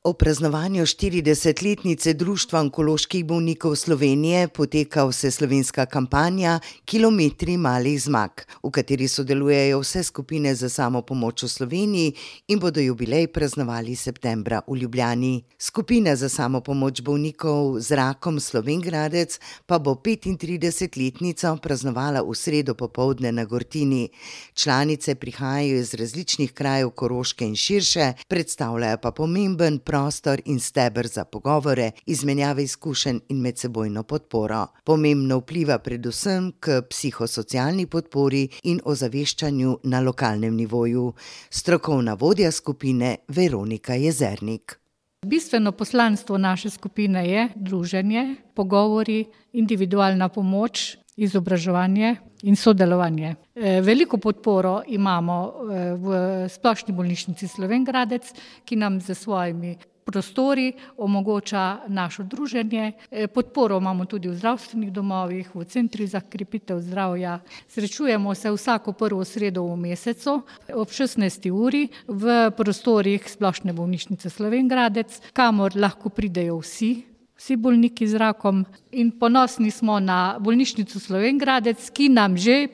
Ob praznovanju 40-letnice Društva onkoloških bolnikov Slovenije poteka vseslovenska kampanja Kilometri malih zmag, v kateri sodelujejo vse skupine za samopomoč v Sloveniji in bodo jubilej praznovali septembra v Ljubljani. Skupina za samopomoč bolnikov z rakom Slovenj Gradec pa bo 35-letnico praznovala v sredo popoldne na Gortini. Članice prihajajo iz različnih krajev Koroške in širše, predstavljajo pa pomemben prostor in steber za pogovore, izmenjave izkušenj in medsebojno podporo. Pomembno vpliva predvsem k psihosocialni podpori in ozaveščanju na lokalnem nivoju. Strokovna vodja skupine Veronika Jezernik. Bistveno poslanstvo naše skupine je druženje, pogovori, individualna pomoč, izobraževanje in sodelovanje. Veliko podporo imamo v Splošni bolnišnici Slovenj Gradec, ki nam z svojimi prostori omogoča naše druženje. Podporo imamo tudi v zdravstvenih domovih, v centrih za krepitev zdravja. Srečujemo se vsako prvo sredo v mesecu ob 16. uri v prostorih Splošne bolnišnice Slovenj Gradec, kamor lahko pridejo vsi bolniki z rakom, in ponosni smo na bolnišnico Slovenj Gradec, ki nam že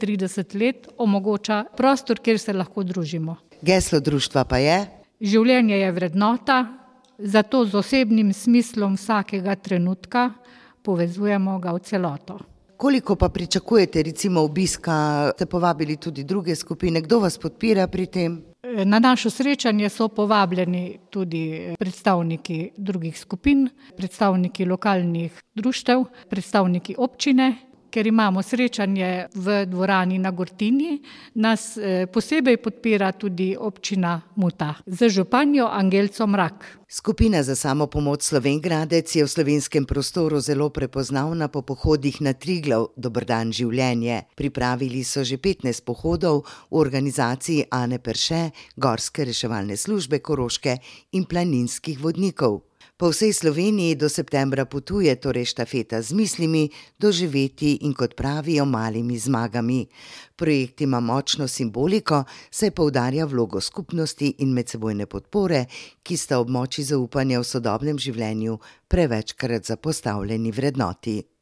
35 let omogoča prostor, kjer se lahko družimo. Geslo društva pa je: življenje je vrednota, zato z osebnim smislom vsakega trenutka povezujemo ga v celoto. Koliko pa pričakujete recimo obiska? Ste povabili tudi druge skupine, kdo vas podpira pri tem? Na naše srečanje so povabljeni tudi predstavniki drugih skupin, predstavniki lokalnih društev, predstavniki občine. Ker imamo srečanje v dvorani na Gortini, nas posebej podpira tudi občina Muta z županjo Angelco Mrak. Skupina za samopomoč Slovenj Gradec je v slovenskem prostoru zelo prepoznavna po pohodih na Triglav Dober dan življenje. Pripravili so že 15 pohodov v organizaciji Ane Perše, Gorske reševalne službe Koroške in planinskih vodnikov. Po vsej Sloveniji do septembra potuje torej štafeta z mislimi, doživetji in, kot pravijo, malimi zmagami. Projekt ima močno simboliko, saj poudarja vlogo skupnosti in medsebojne podpore, ki sta ob moči zaupanja v sodobnem življenju prevečkrat zapostavljeni vrednoti.